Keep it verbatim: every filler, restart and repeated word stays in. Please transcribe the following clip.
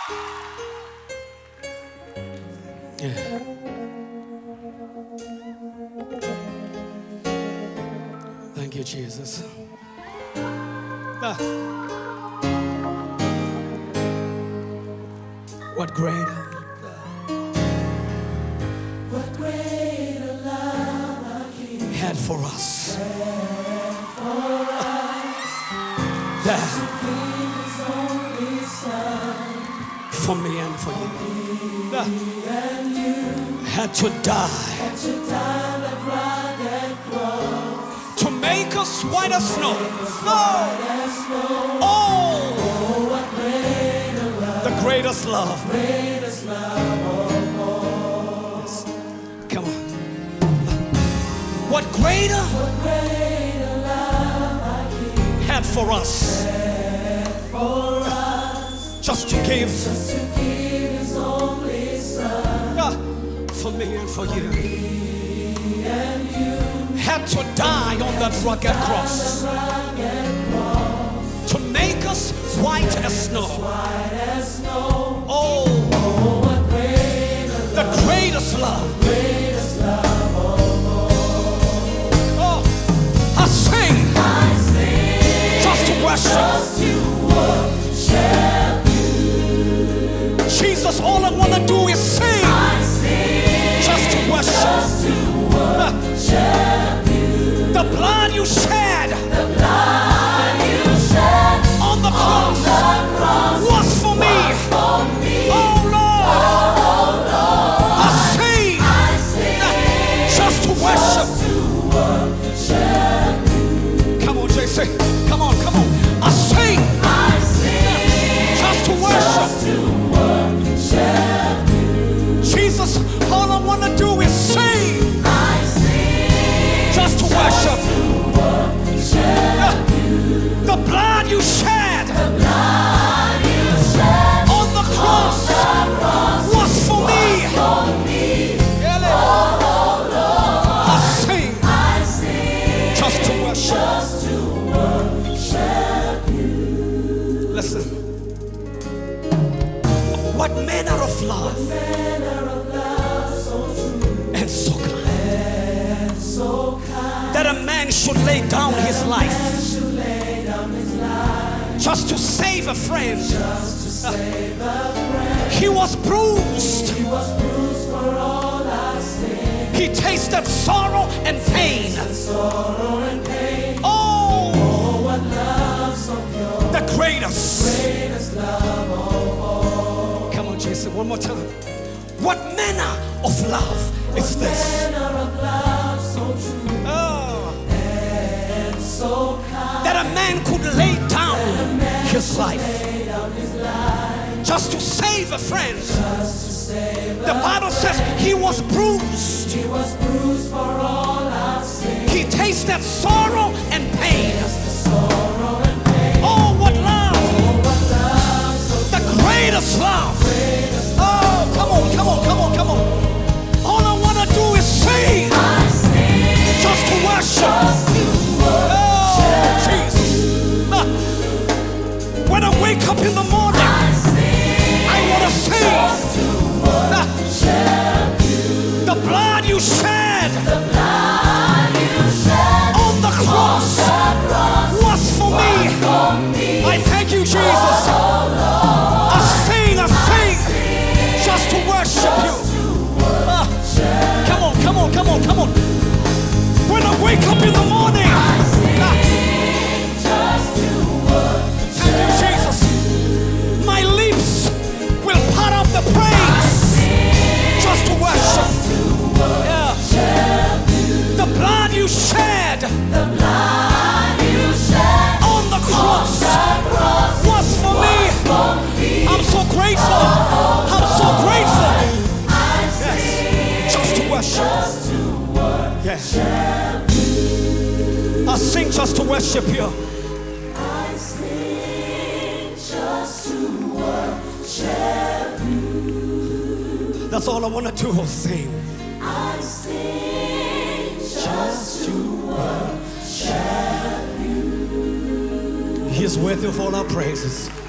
Yeah. Thank you, Jesus. Ah. What greater? What greater love our King Had for us. for us, Yeah. to give His only Son, For me and for you. Ah. and you Had to die had to die like rugged cross, to make us white as snow. Oh, as snow. oh, Oh, what greater love, the greatest love. greatest love of all. Yes. Come on. What greater What greater love our King had for us for us, just to give just to give His only Son, ah, for me and for you. and you Had to die on that rugged cross rugged cross, to make us white as snow. white as snow. Oh, Oh, what greater the greatest love. greatest love of all. Oh, I sing I sing just to worship just to worship you. Jesus. All I want to do is sing I sing just to worship. just to worship you. The blood you shed The blood you shed on the on cross the cross was for me. for me. Oh Lord, I sing I sing just to worship. to worship you. Come on, J C. Come on, come on. I sing I sing just to worship. just to worship you. Jesus, all I want to do is sing I sing just to worship. to worship you. The blood you shed The blood you shed on the cross on the cross was for me. for me. I sing I sing just to worship. just to worship you. Listen. What manner of love Manner of love so true and so kind and so kind, that a man should lay down his life should lay down his life just to save a friend. just to save a friend. He was bruised. He was bruised for all our sin, He tasted sorrow and pain. sorrow and pain. Oh, Oh, what love so pure, the greatest. greatest love of all. Come on, Jason, one more time. What manner of love is this? Manner of love so true Oh, and so kind, that a man could lay down his life lay down his life just to save a friend. just to save The us. Bible says he was bruised. He was bruised for all our sin, He tasted sorrow and pain. the sorrow and pain. Oh, what love! Oh, what love so The greatest love. greatest. Oh, come on, come on, come on, come on. All I want to do is sing I sing just to worship. just to Oh, worship. Jesus. Ah. When I wake up in the morning, I sing I want to sing. just to Ah. worship you. The blood you shed The blood you shed on the cross the cross was for me. for me. I thank you, Jesus. I sing, I sing just to worship you. Ah. Come on, come on, come on, come on. When I wake up in the morning, I sing ah, just to worship. thank you, Jesus. My lips will part up the praise just to worship. Yeah. The blood you shed The blood you shed on the cross the cross was for me. for me. I'm so grateful. I'm so grateful. I sing Yes. Just to worship. just to worship. Yes. I sing just to worship you. I sing just to worship you. That's all I want to do is sing. I sing just to worship. He is worthy of all our praises.